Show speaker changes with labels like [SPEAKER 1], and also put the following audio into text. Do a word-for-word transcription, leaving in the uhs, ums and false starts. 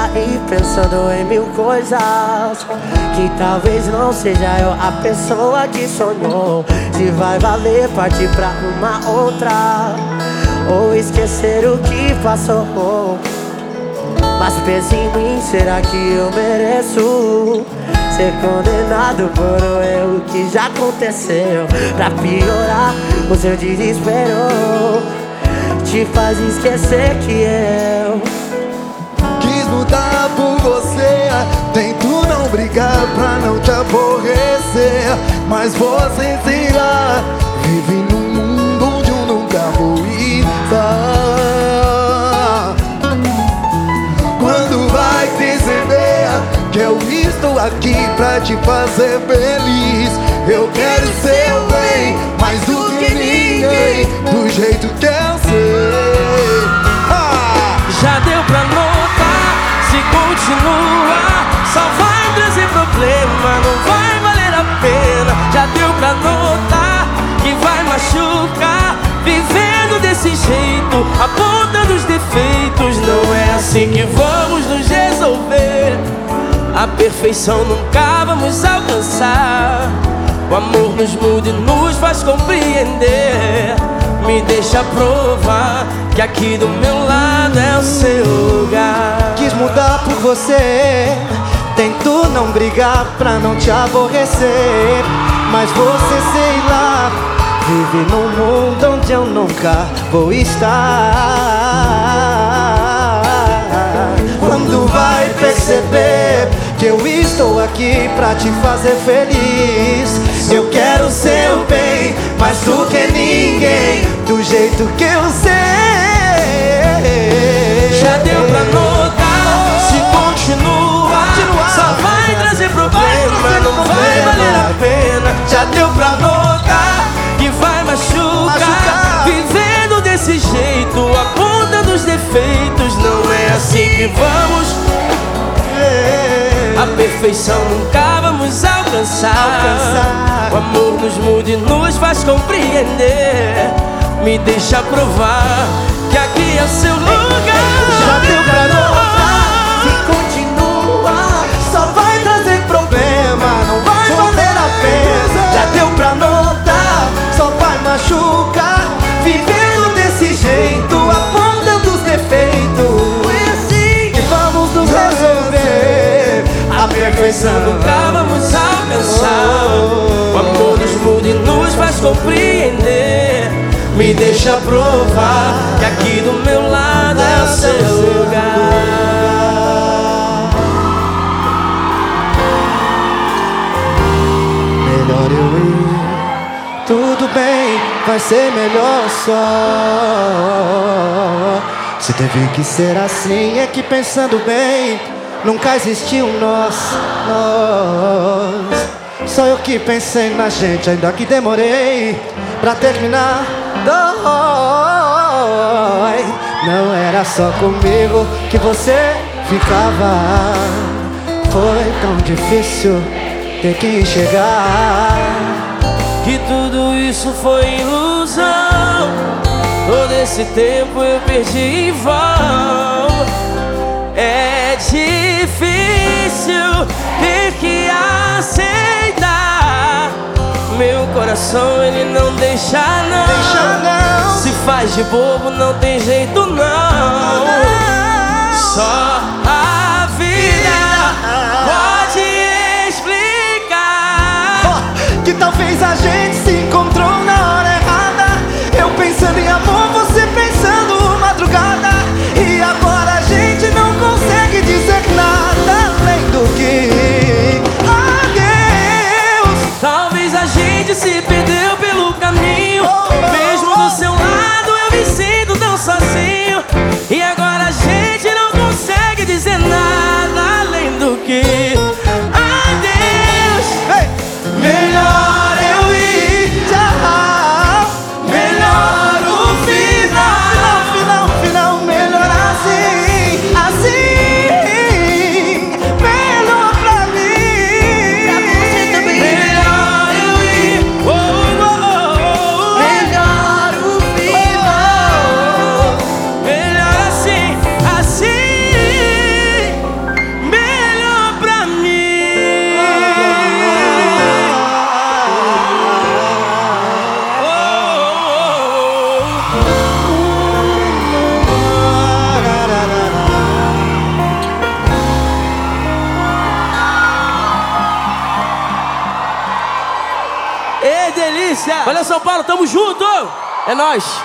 [SPEAKER 1] aí pensando em mil coisas, que talvez não seja eu a pessoa que sonhou. Se vai valer partir pra uma outra, ou esquecer o que passou. Mas pensa em mim, será que eu mereço ser condenado por um erro que já aconteceu? Pra piorar, o seu desespero te faz esquecer que eu
[SPEAKER 2] quis mudar por você. Tento não brigar pra não te aborrecer, mas você, sei lá, vive num mundo onde eu nunca vou estar. Quando vai perceber que eu estou aqui pra te fazer feliz? Eu quero seu bem mais do que ninguém, do jeito que eu sei. Ah!
[SPEAKER 3] Já deu pra notar, se continua só vai trazer problema, não vai valer a pena. Já deu pra notar que vai machucar, vivendo desse jeito, apontando os defeitos. Não é assim que vamos nos resolver. A perfeição nunca vamos alcançar. O amor nos muda e nos faz compreender. Me deixa provar que aqui do meu lado é o seu lugar.
[SPEAKER 4] Quis mudar por você, tento não brigar pra não te aborrecer, mas você, sei lá, vive num mundo onde eu nunca vou estar. Quando vai perceber que eu estou aqui pra te fazer feliz? Eu quero seu bem mais do que ninguém, do jeito que eu sei.
[SPEAKER 3] Já deu pra notar, se continua, só vai trazer problema, não vai valer a pena. Já deu pra notar que vai machucar, vivendo desse jeito, apontando os defeitos. Não é assim que vamos a perfeição nunca vamos alcançar. alcançar. O amor nos muda e nos faz compreender. Me deixa provar que aqui é o seu lugar.
[SPEAKER 4] Já deu pra notar, se continua só vai trazer problema, não vai valer a pena. Já deu pra notar, só vai machucar, vivendo desse jeito, apontando os defeitos. É assim que vamos nos resolver.
[SPEAKER 3] A perfeição nunca vamos alcançar. O amor nos muda e nos faz compreender. Me deixa provar que aqui do meu lado é o seu lugar.
[SPEAKER 4] Melhor eu ir, tudo bem, vai ser melhor só. Se teve que ser assim, é que pensando bem, nunca existiu um nós, nós. Só eu que pensei na gente, ainda que demorei pra terminar. Dói. Não era só comigo que você ficava. Foi tão difícil ter que enxergar
[SPEAKER 3] que tudo isso foi ilusão. Todo esse tempo eu perdi em vão. É difícil ter que aceitar. Meu coração ele não deixa não.
[SPEAKER 4] Deixa não.
[SPEAKER 3] Se faz de bobo não tem jeito não. Só a vida pode explicar.
[SPEAKER 4] Oh, que talvez a gente se encontrou na hora errada. Eu pensando em amor, você pensando madrugada. E agora a gente não consegue dizer nada além do que adeus.
[SPEAKER 3] Talvez a gente se perdeu pelo caminho.
[SPEAKER 4] Oh, oh,
[SPEAKER 3] Mesmo
[SPEAKER 4] oh.
[SPEAKER 3] do seu lado eu me sinto tão sozinho. E agora a gente não consegue dizer nada além do que adeus.
[SPEAKER 4] Hey.
[SPEAKER 3] Melhor eu ir. delícia! Valeu, São Paulo, tamo junto! É nóis!